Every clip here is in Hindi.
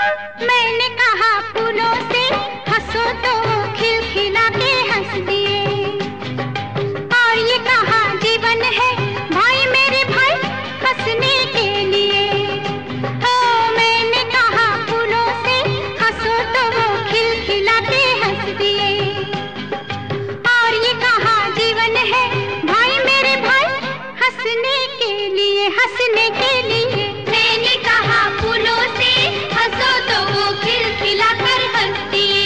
मैंने कहा फूलों से हंसो तो वो खिलखिला के हंस दिए, और ये कहा जीवन है भाई मेरे भाई हंसने के लिए। ओ मैंने कहा फूलों से हंसो तो वो खिलखिला के हंस दिए, और ये कहा जीवन है भाई मेरे भाई हंसने के लिए, हंसने के लिए। मैंने कहा फूलों से हंसो तो वो खिलखिला कर हंस दिए।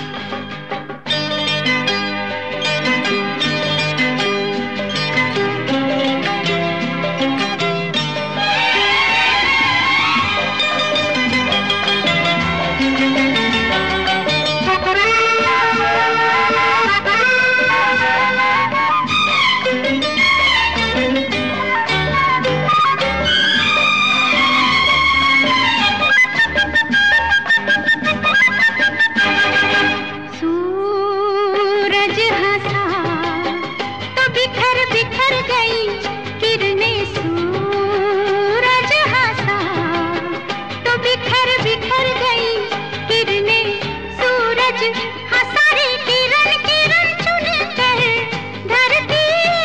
सूरज हंसा तो बिखर बिखर गई किरणें, सूरज हंसा तो बिखर बिखर गई किरणें, सूरज हंसा रे किरण किरण चुन कर धरती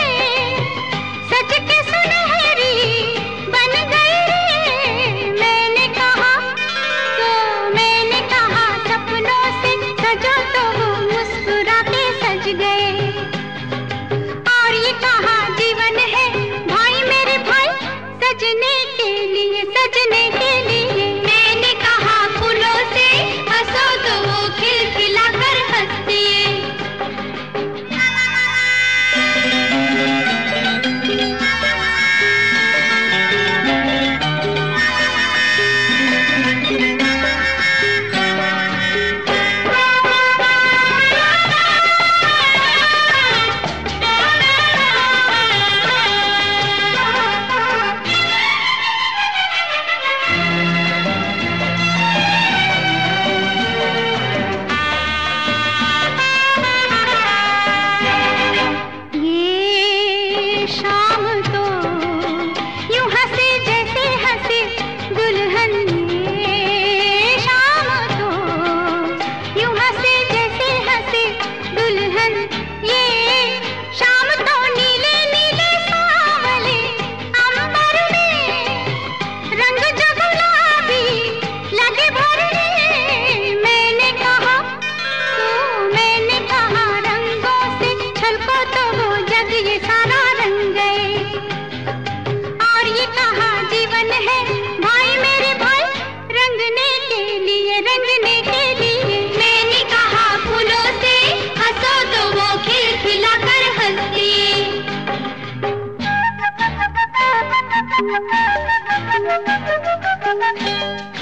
सज के सुनहरी बन गई रे। मैंने कहा सपनों से सजो तो वो मुस्कुरा के सज गए, और ये कहा जीवन है भाई मेरे भाई सजने के लिए, सजने के लिए। मैंने कहा फूलों से हंसो तो वो खिलखिला कर हंस दिए। ये शाम तो यूं हंसे जैसे हंसे दुल्हन, ये शाम तो यूं हंसे जैसे हंसे दुल्हन, ये शाम तो नीले नीले सांवले अंबर में रंग जो गुलाबी लगे भरने। मैंने कहा रंगों से छलको तो वो जग ये सारा रंग गए, और ये कहा जीवन है भाई मेरे भाई रंगने के लिए, रंगने के लिए। मैंने कहा फूलों से हंसो तो वो खिलखिला कर हंस दिए।